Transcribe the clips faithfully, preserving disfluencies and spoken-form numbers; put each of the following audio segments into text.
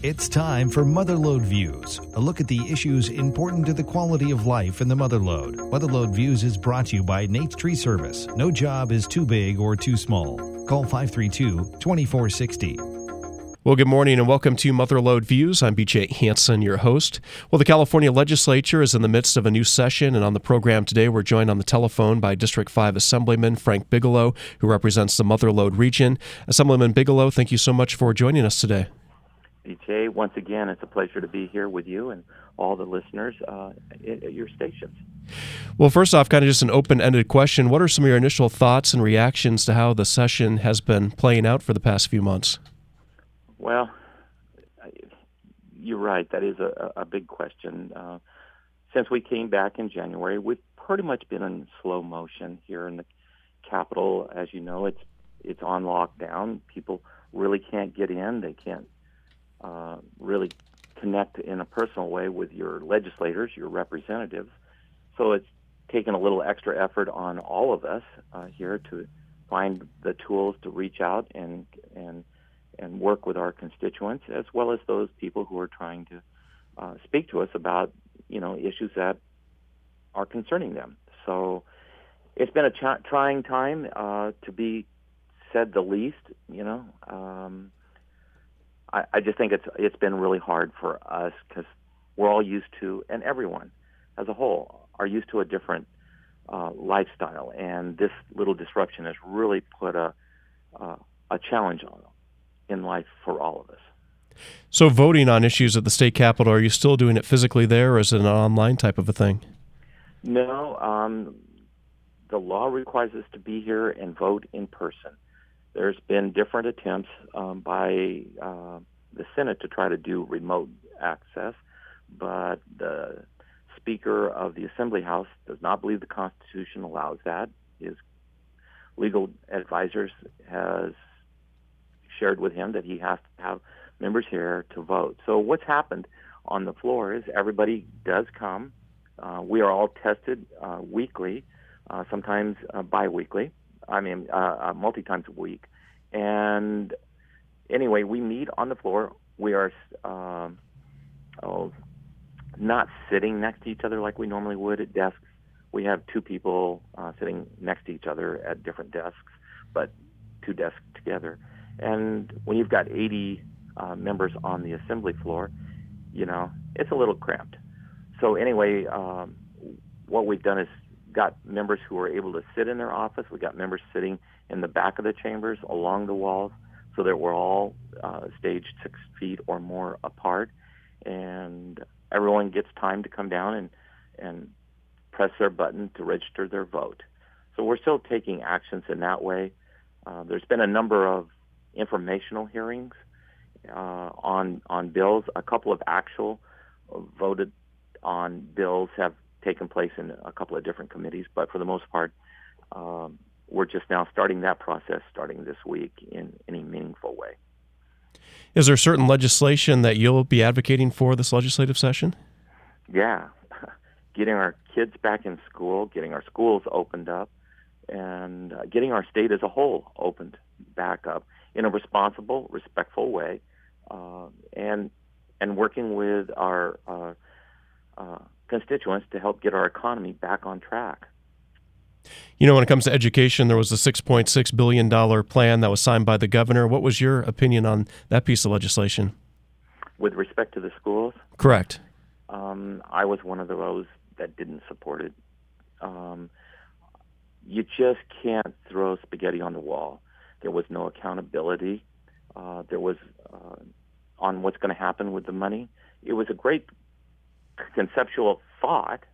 It's time for Motherlode Views, a look at the issues important to the quality of life in the Motherlode. Motherlode Views is brought to you by Nate's Tree Service. No job is too big or too small. Call five three two, two four six zero. Well, good morning and welcome to Motherlode Views. I'm B J Hansen, your host. Well, the California legislature is in the midst of a new session, and on the program today, we're joined on the telephone by District five Assemblyman Frank Bigelow, who represents the Motherlode region. Assemblyman Bigelow, thank you so much for joining us today. B J, once again, it's a pleasure to be here with you and all the listeners uh, at your stations. Well, first off, kind of just an open-ended question. What are some of your initial thoughts and reactions to how the session has been playing out for the past few months? Well, you're right. That is a, a big question. Uh, since we came back in January, we've pretty much been in slow motion here in the Capitol. As you know, it's it's on lockdown. People really can't get in. They can't uh, really connect in a personal way with your legislators, your representatives. So it's taken a little extra effort on all of us uh, here to find the tools to reach out and and and work with our constituents, as well as those people who are trying to uh, speak to us about, you know, issues that are concerning them. So it's been a ch- trying time, uh, to be said the least. You know, um, I, I just think it's it's been really hard for us because we're all used to, and everyone as a whole are used to a different uh, lifestyle, and this little disruption has really put a uh, a challenge on them in life for all of us. So voting on issues at the state capitol, are you still doing it physically there, or is it an online type of a thing? No, um, the law requires us to be here and vote in person. There's been different attempts um, by uh, the Senate to try to do remote access, but the Speaker of the Assembly House does not believe the Constitution allows that. His legal advisors has shared with him that he has to have members here to vote. So what's happened on the floor is everybody does come. Uh, we are all tested uh, weekly, uh, sometimes uh, bi-weekly. I mean, uh, uh, multi-times a week. And anyway, we meet on the floor. We are um, oh, not sitting next to each other like we normally would at desks. We have two people uh, sitting next to each other at different desks, but two desks together. And when you've got eighty uh, members on the assembly floor, you know, it's a little cramped. So anyway, um, what we've done is got members who are able to sit in their office. We got members sitting in the back of the chambers along the walls so that we're all uh, staged six feet or more apart. And everyone gets time to come down and, and press their button to register their vote. So we're still taking actions in that way. Uh, there's been a number of informational hearings uh, on on bills. A couple of actual voted on bills have taken place in a couple of different committees, but for the most part, um, we're just now starting that process starting this week in any meaningful way. Is there certain legislation that you'll be advocating for this legislative session? Yeah, getting our kids back in school, getting our schools opened up, and uh, getting our state as a whole opened back up in a responsible, respectful way, uh, and and working with our uh, uh, constituents to help get our economy back on track. You know, when it comes to education, there was a six point six billion dollars plan that was signed by the governor. What was your opinion on that piece of legislation? With respect to the schools? Correct. Um, I was one of those that didn't support it. Um, you just can't throw spaghetti on the wall. There was no accountability. Uh, there was uh, on what's going to happen with the money. It was a great conceptual thought,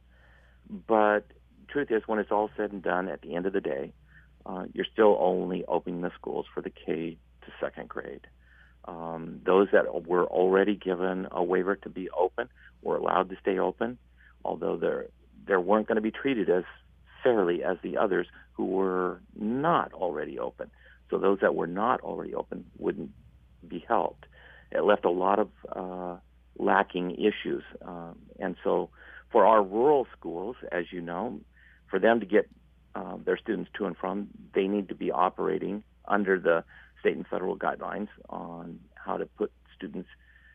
but truth is, when it's all said and done, at the end of the day, uh, you're still only opening the schools for the K to second grade. Um, those that were already given a waiver to be open were allowed to stay open, although they're, they weren't going to be treated as fairly as the others who were not already open. So those that were not already open wouldn't be helped. It left a lot of uh, lacking issues. Um, and so for our rural schools, as you know, for them to get uh, their students to and from, they need to be operating under the state and federal guidelines on how to put students in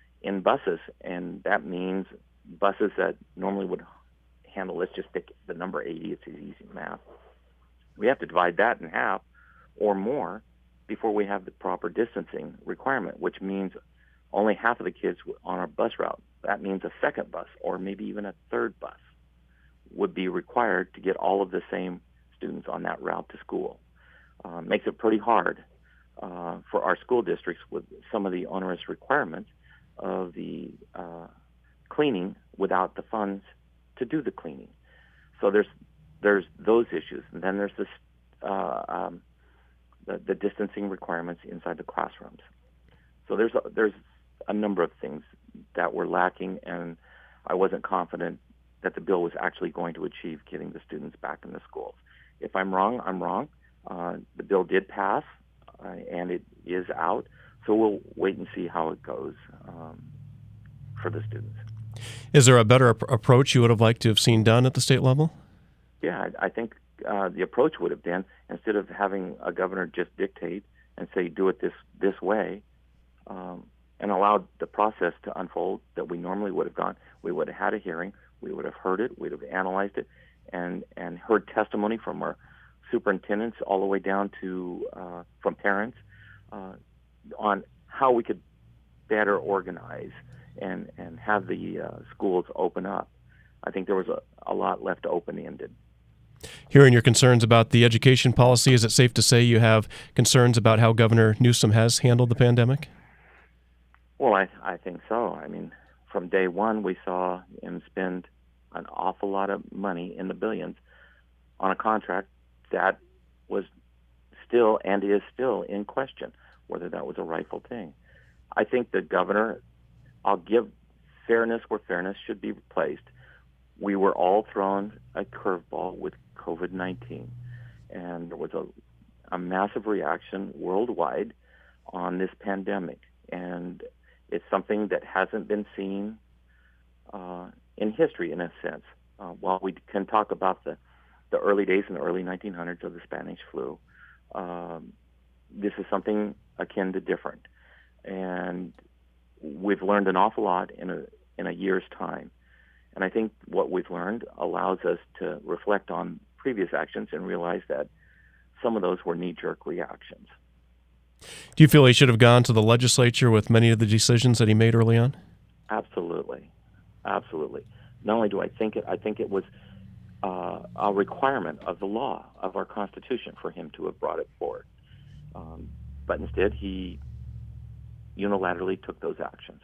buses, and that means buses that normally would handle, let's just pick the number eighty, it's easy math. We have to divide that in half or more before we have the proper distancing requirement, which means only half of the kids on our bus route. That means a second bus or maybe even a third bus would be required to get all of the same students on that route to school. Uh, makes it pretty hard uh, for our school districts with some of the onerous requirements of the uh, cleaning without the funds to do the cleaning. So there's there's those issues, and then there's this uh, um, the, the distancing requirements inside the classrooms. So there's a, there's a number of things that were lacking, and I wasn't confident that the bill was actually going to achieve getting the students back in the schools. If I'm wrong, I'm wrong. Uh, the bill did pass, uh, and it is out, so we'll wait and see how it goes um, for the students. Is there a better ap- approach you would have liked to have seen done at the state level? Yeah, I, I think uh, the approach would have been, instead of having a governor just dictate and say, do it this, this way, um, and allowed the process to unfold that we normally would have gone, we would have had a hearing, we would have heard it, we'd have analyzed it, and, and heard testimony from our superintendents all the way down to uh, from parents uh, on how we could better organize and, and have the uh, schools open up. I think there was a, a lot left open-ended. Hearing your concerns about the education policy, is it safe to say you have concerns about how Governor Newsom has handled the pandemic? Well, I, I think so. I mean, from day one, we saw him spend an awful lot of money in the billions on a contract that was still and is still in question, whether that was a rightful thing. I think the governor, I'll give fairness where fairness should be placed. We were all thrown a curveball with COVID nineteen, and there was a, a massive reaction worldwide on this pandemic, and it's something that hasn't been seen uh, in history, in a sense. Uh, while we can talk about the, the early days in the early nineteen hundreds of the Spanish flu, um, this is something akin to different. And we've learned an awful lot in a, in a year's time. And I think what we've learned allows us to reflect on previous actions and realize that some of those were knee-jerk reactions. Do you feel he should have gone to the legislature with many of the decisions that he made early on? Absolutely. Absolutely. Not only do I think it, I think it was uh, a requirement of the law, of our Constitution, for him to have brought it forward. Um, but instead, he unilaterally took those actions.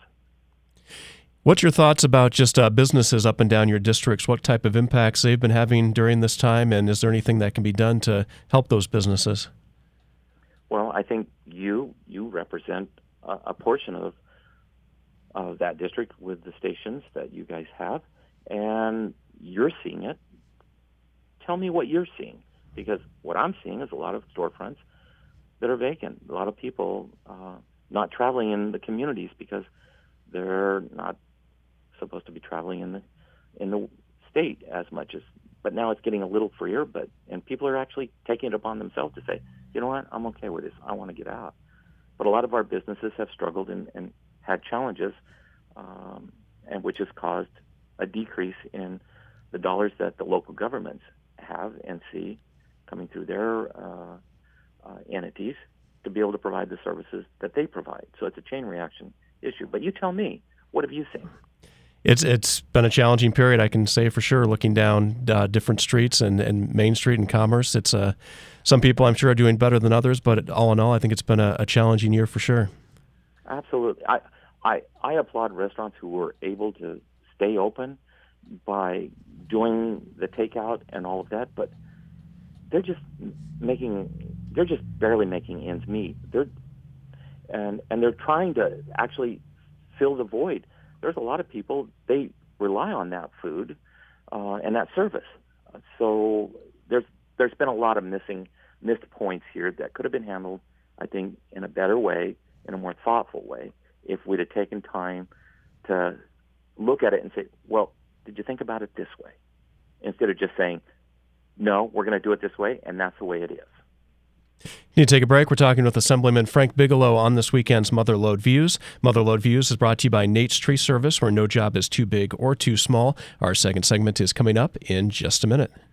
What's your thoughts about just uh, businesses up and down your districts? What type of impacts they've been having during this time, and is there anything that can be done to help those businesses? Well, I think you you represent a, a portion of of that district with the stations that you guys have, and you're seeing it. Tell me what you're seeing, because what I'm seeing is a lot of storefronts that are vacant, a lot of people uh, not traveling in the communities because they're not supposed to be traveling in the in the state as much as. But now it's getting a little freer, but and people are actually taking it upon themselves to say, you know what, I'm okay with this. I want to get out. But a lot of our businesses have struggled and, and had challenges, um, and which has caused a decrease in the dollars that the local governments have and see coming through their uh, uh, entities to be able to provide the services that they provide. So it's a chain reaction issue. But you tell me, what have you seen? It's it's been a challenging period, I can say for sure, looking down uh, different streets and, and Main Street and Commerce. It's uh, some people I'm sure are doing better than others, but all in all, I think it's been a, a challenging year for sure. Absolutely. I, I, I applaud restaurants who were able to stay open by doing the takeout and all of that, but they're just making, they're just barely making ends meet. They're, and, and they're trying to actually fill the void. There's a lot of people, they rely on that food uh, and that service. So there's there's been a lot of missing missed points here that could have been handled, I think, in a better way, in a more thoughtful way, if we'd have taken time to look at it and say, well, did you think about it this way? Instead of just saying, no, we're going to do it this way, and that's the way it is. Need to take a break. We're talking with Assemblyman Frank Bigelow on this weekend's Mother Lode Views. Mother Lode Views is brought to you by Nate's Tree Service, where no job is too big or too small. Our second segment is coming up in just a minute.